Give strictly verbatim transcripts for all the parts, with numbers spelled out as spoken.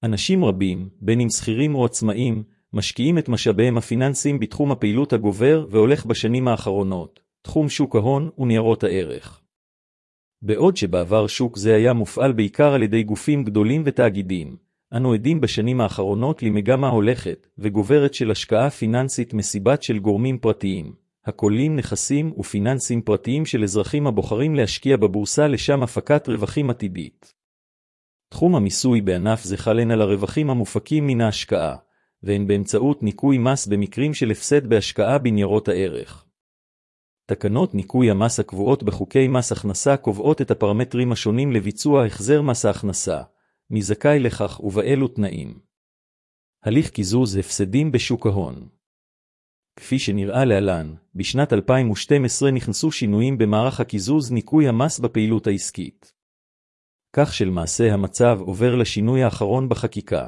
אנשים רבים, בין אם שכירים או עצמאים, משקיעים את משאביהם הפיננסיים בתחום הפעילות הגובר והולך בשנים האחרונות, תחום שוק ההון וניירות הערך. בעוד שבעבר שוק זה היה מופעל בעיקר על ידי גופים גדולים ותאגידים, אנו עדים בשנים האחרונות למגמה הולכת וגוברת של השקעה פיננסית מסיבת של גורמים פרטיים, הכוללים נכסים ופיננסים פרטיים של אזרחים הבוחרים להשקיע בבורסה לשם הפקת רווחים עתידית. תחום המיסוי בענף זה חלן על הרווחים המופקים מן ההשקעה, והן באמצעות ניכוי מס במקרים של הפסד בהשקעה בניירות הערך. תקנות ניכוי המס הקבועות בחוקי מס הכנסה קובעות את הפרמטרים השונים לביצוע החזר מס ההכנסה, מי זכאי לכך ובאילו תנאים. הליך קיזוז הפסדים בשוק ההון. כפי שנראה להלן, בשנת אלפיים ושתים עשרה נכנסו שינויים במערך הקיזוז ניכוי המס בפעילות העסקית. כך שלמעשה המצב עובר לשינוי האחרון בחקיקה.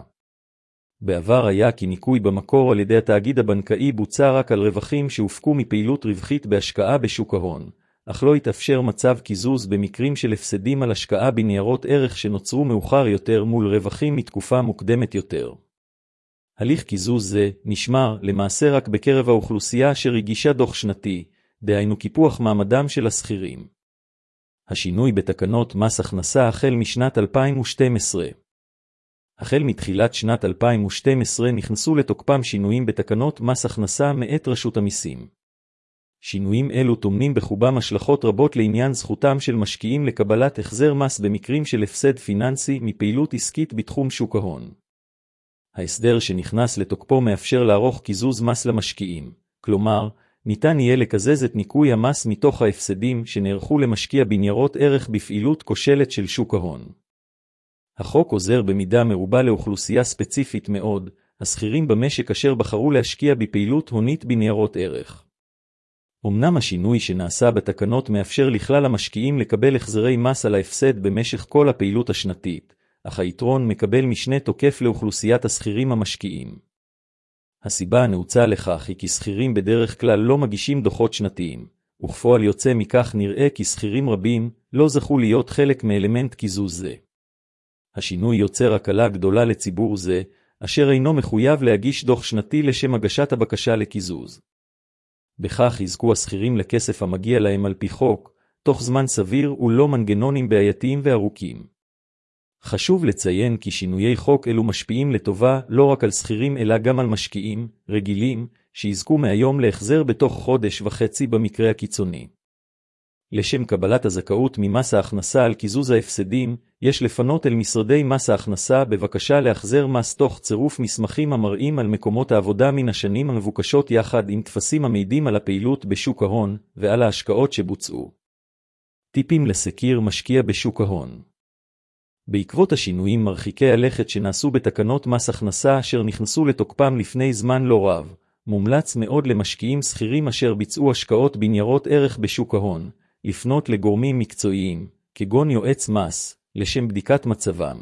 בעבר היה כי ניכוי במקור על ידי התאגיד הבנקאי בוצע רק על רווחים שהופקו מפעילות רווחית בהשקעה בשוק ההון, אך לא התאפשר מצב קיזוז במקרים של הפסדים על השקעה בניירות ערך שנוצרו מאוחר יותר מול רווחים מתקופה מוקדמת יותר. הליך קיזוז זה נשמר למעשה רק בקרב האוכלוסייה אשר הגישה דוח שנתי, דהיינו קיפוח מעמדם של השכירים. השינוי בתקנות מס הכנסה החל משנת אלפיים ושתים עשרה. החל מתחילת שנת אלפיים ושתים עשרה נכנסו לתוקפם שינויים בתקנות מס הכנסה מאת רשות המיסים. שינויים אלו טומנים בחובם השלכות רבות לעניין זכותם של משקיעים לקבלת החזר מס במקרים של הפסד פיננסי מפעילות עסקית בתחום שוק ההון. ההסדר שנכנס לתוקפו מאפשר לערוך קיזוז מס למשקיעים, כלומר, ניתן יהיה לקזז את ניכוי המס מתוך ההפסדים שנערכו למשקיע בניירות ערך בפעילות כושלת של שוק ההון. החוק עוזר במידה מרובה לאוכלוסייה ספציפית מאוד, השכירים במשק אשר בחרו להשקיע בפעילות הונית בניירות ערך. אמנם השינוי שנעשה בתקנות מאפשר לכלל המשקיעים לקבל החזרי מס על ההפסד במשך כל הפעילות השנתית, אך היתרון מקבל משנה תוקף לאוכלוסיית השכירים המשקיעים. הסיבה הנעוצה לכך היא כי שכירים בדרך כלל לא מגישים דוחות שנתיים, וכפועל יוצא מכך נראה כי שכירים רבים לא זכו להיות חלק מאלמנט קיזוז זה. השינוי יוצר הקלה גדולה לציבור זה, אשר אינו מחויב להגיש דוח שנתי לשם הגשת הבקשה לקיזוז. בכך יזכו השכירים לכסף המגיע להם על פי חוק, תוך זמן סביר ולא מנגנונים בעייתיים וארוכים. חשוב לציין כי שינויי חוק אלו משפיעים לטובה לא רק על שכירים אלא גם על משקיעים, רגילים, שיזכו מהיום להחזר בתוך חודש וחצי במקרה הקיצוני. לשם קבלת הזכאות ממס ההכנסה על קיזוז ההפסדים, יש לפנות אל משרדי מס ההכנסה בבקשה להחזר מס תוך צירוף מסמכים המראים על מקומות העבודה מן השנים המבוקשות יחד עם תפסים המעידים על הפעילות בשוק ההון ועל ההשקעות שבוצעו. טיפים לסקיר משקיע בשוק ההון. בעקבות השינויים מרחיקי הלכת שנעשו בתקנות מס הכנסה אשר נכנסו לתוקפם לפני זמן לא רב, מומלץ מאוד למשקיעים שכירים אשר ביצעו השקעות בניירות ערך בשוק ההון, לפנות לגורמים מקצועיים, כגון יועץ מס, לשם בדיקת מצבם.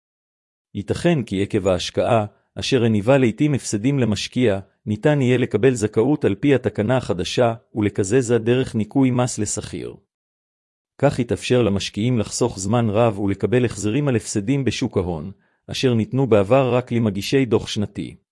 ייתכן כי עקב ההשקעה, אשר הניבה לעתים הפסדים למשקיע, ניתן יהיה לקבל זכאות על פי התקנה החדשה ולקזז דרך ניכוי מס לשכיר. כך יתאפשר למשקיעים לחסוך זמן רב ולקבל החזרים על הפסדים בשוק ההון, אשר ניתנו בעבר רק למגישי דוח שנתי.